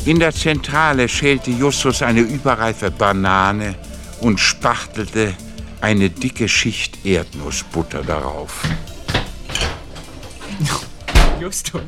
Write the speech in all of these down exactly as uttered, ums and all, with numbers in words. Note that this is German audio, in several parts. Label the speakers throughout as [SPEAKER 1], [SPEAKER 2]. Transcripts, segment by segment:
[SPEAKER 1] In der Zentrale schälte Justus eine überreife Banane und spachtelte eine dicke Schicht Erdnussbutter darauf.
[SPEAKER 2] Justus.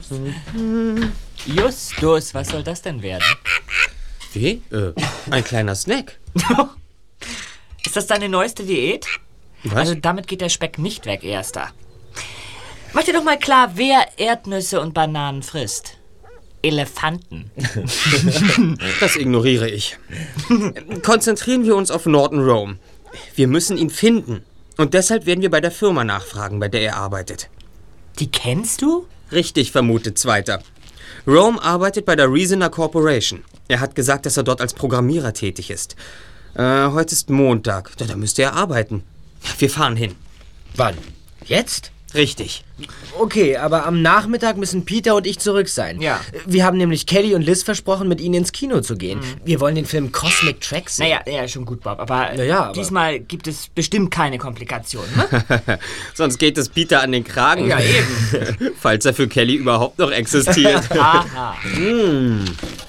[SPEAKER 2] Justus, was soll das denn werden?
[SPEAKER 3] Wie? Äh, ein kleiner Snack.
[SPEAKER 2] Ist das deine neueste Diät?
[SPEAKER 3] Was?
[SPEAKER 2] Also damit geht der Speck nicht weg, Erster. Mach dir doch mal klar, wer Erdnüsse und Bananen frisst. Elefanten.
[SPEAKER 3] Das ignoriere ich. Konzentrieren wir uns auf Norton Rome. Wir müssen ihn finden. Und deshalb werden wir bei der Firma nachfragen, bei der er arbeitet.
[SPEAKER 2] Die kennst du?
[SPEAKER 3] Richtig vermutet, Zweiter. Rome arbeitet bei der Reasoner Corporation. Er hat gesagt, dass er dort als Programmierer tätig ist. Äh, heute ist Montag. Da, da müsste er arbeiten. Wir fahren hin.
[SPEAKER 4] Wann? Jetzt?
[SPEAKER 3] Richtig.
[SPEAKER 4] Okay, aber am Nachmittag müssen Peter und ich zurück sein.
[SPEAKER 2] Ja.
[SPEAKER 4] Wir haben nämlich Kelly und Liz versprochen, mit ihnen ins Kino zu gehen. Mhm. Wir wollen den Film Cosmic Tracks sehen.
[SPEAKER 2] Naja, ja, schon gut, Bob. Aber,
[SPEAKER 4] naja, aber
[SPEAKER 2] diesmal gibt es bestimmt keine Komplikationen, ne?
[SPEAKER 3] Sonst geht es Peter an den Kragen.
[SPEAKER 2] Ja, eben.
[SPEAKER 3] Falls er für Kelly überhaupt noch existiert.
[SPEAKER 2] Aha.
[SPEAKER 3] mm.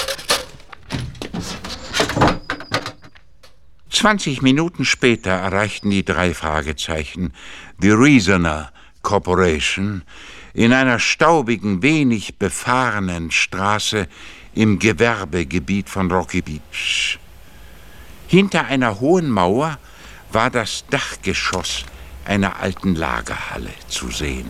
[SPEAKER 1] zwanzig Minuten später erreichten die drei Fragezeichen die Reasoner Corporation in einer staubigen, wenig befahrenen Straße im Gewerbegebiet von Rocky Beach. Hinter einer hohen Mauer war das Dachgeschoss einer alten Lagerhalle zu sehen.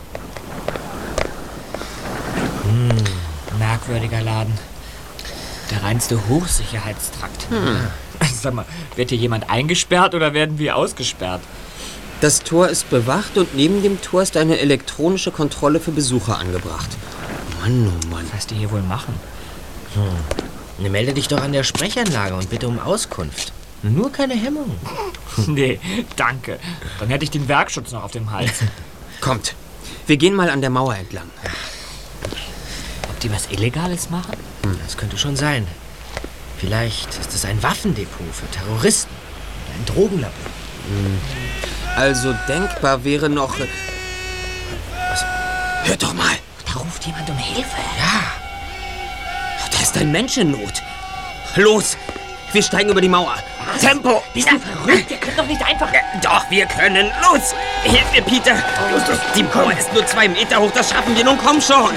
[SPEAKER 2] Hm, merkwürdiger Laden. Der reinste Hochsicherheitstrakt. Hm. Sag mal, wird hier jemand eingesperrt oder werden wir ausgesperrt?
[SPEAKER 3] Das Tor ist bewacht und neben dem Tor ist eine elektronische Kontrolle für Besucher angebracht. Mann, oh Mann.
[SPEAKER 2] Was die hier wohl machen?
[SPEAKER 4] Hm. Melde dich doch an der Sprechanlage und bitte um Auskunft. Nur keine Hemmung.
[SPEAKER 2] Nee, danke. Dann hätte ich den Werkschutz noch auf dem Hals.
[SPEAKER 3] Kommt, wir gehen mal an der Mauer entlang.
[SPEAKER 2] Ob die was Illegales machen?
[SPEAKER 4] Hm. Das könnte schon sein. Vielleicht ist es ein Waffendepot für Terroristen oder ein Drogenlabor.
[SPEAKER 3] Hm. Also denkbar wäre noch... Was? Hört doch mal.
[SPEAKER 2] Da ruft jemand um Hilfe.
[SPEAKER 3] Ja. Da ist ein Mensch in Not. Los, wir steigen über die Mauer.
[SPEAKER 2] Was?
[SPEAKER 3] Tempo.
[SPEAKER 2] Bist du verrückt? Wir können doch nicht einfach...
[SPEAKER 3] Doch, wir können. Los, hilf mir, Peter.
[SPEAKER 2] Justus,
[SPEAKER 3] die Mauer ist nur zwei Meter hoch. Das schaffen wir nun. Komm schon.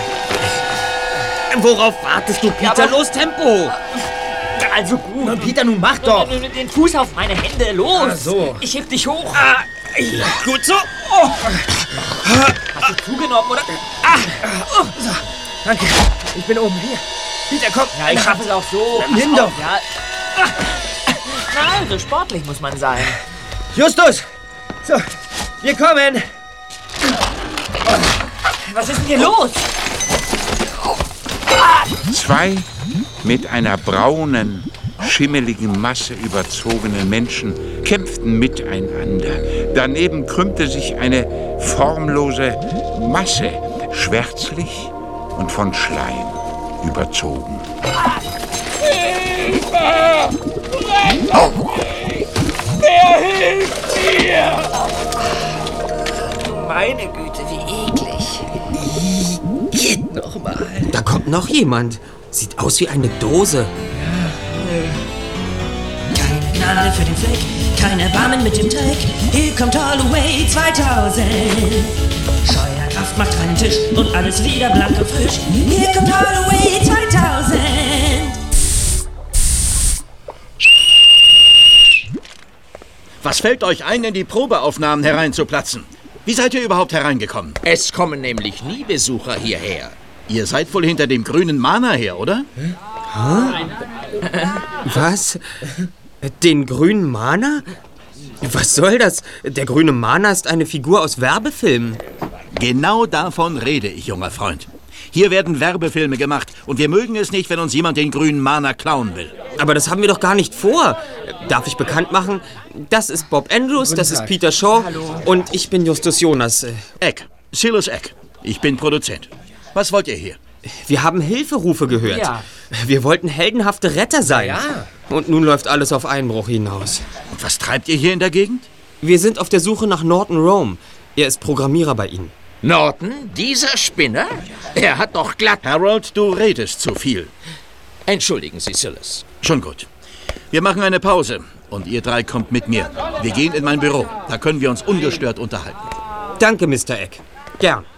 [SPEAKER 3] Worauf wartest du, Peter?
[SPEAKER 2] Ja,
[SPEAKER 3] los, Tempo.
[SPEAKER 2] Also gut.
[SPEAKER 4] Na, Peter, nun mach doch.
[SPEAKER 2] Den Fuß auf meine Hände, los.
[SPEAKER 4] Ah, so.
[SPEAKER 2] Ich heb dich hoch.
[SPEAKER 3] Ah, ja, gut so.
[SPEAKER 2] Oh. Hast du zugenommen, oder?
[SPEAKER 4] Ah. Oh. So, danke. Ich bin oben. Hier. Peter, komm.
[SPEAKER 2] Ja, ich schaffe es auch so.
[SPEAKER 4] Na, nimm doch.
[SPEAKER 2] Ja. Na, also sportlich muss man sein.
[SPEAKER 4] Justus. So, wir kommen.
[SPEAKER 2] Was ist denn hier los?
[SPEAKER 1] Zwei mit einer braunen, schimmeligen Masse überzogene Menschen kämpften miteinander. Daneben krümmte sich eine formlose Masse, schwärzlich und von Schleim überzogen.
[SPEAKER 5] Hilfe! Wer hilft mir?
[SPEAKER 2] Meine Güte, wie eklig.
[SPEAKER 4] Geht noch mal.
[SPEAKER 3] Da kommt noch jemand. Sieht aus wie eine Dose.
[SPEAKER 6] Keine Gnade für den Fleck, kein Erbarmen mit dem Dreck. Hier kommt Holloway zweitausend. Scheuerkraft macht einen Tisch und alles wieder blank und frisch. Hier kommt Holloway zweitausend.
[SPEAKER 7] Was fällt euch ein, in die Probeaufnahmen hereinzuplatzen? Wie seid ihr überhaupt hereingekommen?
[SPEAKER 8] Es kommen nämlich nie Besucher hierher.
[SPEAKER 7] Ihr seid wohl hinter dem grünen Mana her, oder?
[SPEAKER 3] Hä? Was? Den grünen Mana? Was soll das? Der grüne Mana ist eine Figur aus Werbefilmen.
[SPEAKER 7] Genau davon rede ich, junger Freund. Hier werden Werbefilme gemacht und wir mögen es nicht, wenn uns jemand den grünen Mana klauen will.
[SPEAKER 3] Aber das haben wir doch gar nicht vor. Darf ich bekannt machen? Das ist Bob Andrews,
[SPEAKER 4] Guten
[SPEAKER 3] das
[SPEAKER 4] Tag.
[SPEAKER 3] ist Peter Shaw.
[SPEAKER 2] Hallo.
[SPEAKER 3] Und ich bin Justus Jonas.
[SPEAKER 7] Eck, Silas Eck. Ich bin Produzent. Was wollt ihr hier?
[SPEAKER 3] Wir haben Hilferufe gehört.
[SPEAKER 2] Ja.
[SPEAKER 3] Wir wollten heldenhafte Retter sein.
[SPEAKER 4] Ja.
[SPEAKER 3] Und nun läuft alles auf Einbruch hinaus.
[SPEAKER 7] Und was treibt ihr hier in der Gegend?
[SPEAKER 3] Wir sind auf der Suche nach Norton Rome. Er ist Programmierer bei Ihnen.
[SPEAKER 8] Norton, dieser Spinner? Er hat doch glatt...
[SPEAKER 7] Harold, du redest zu viel.
[SPEAKER 8] Entschuldigen Sie, Silas.
[SPEAKER 7] Schon gut. Wir machen eine Pause und ihr drei kommt mit mir. Wir gehen in mein Büro. Da können wir uns ungestört unterhalten.
[SPEAKER 3] Danke, Mister Egg. Gern.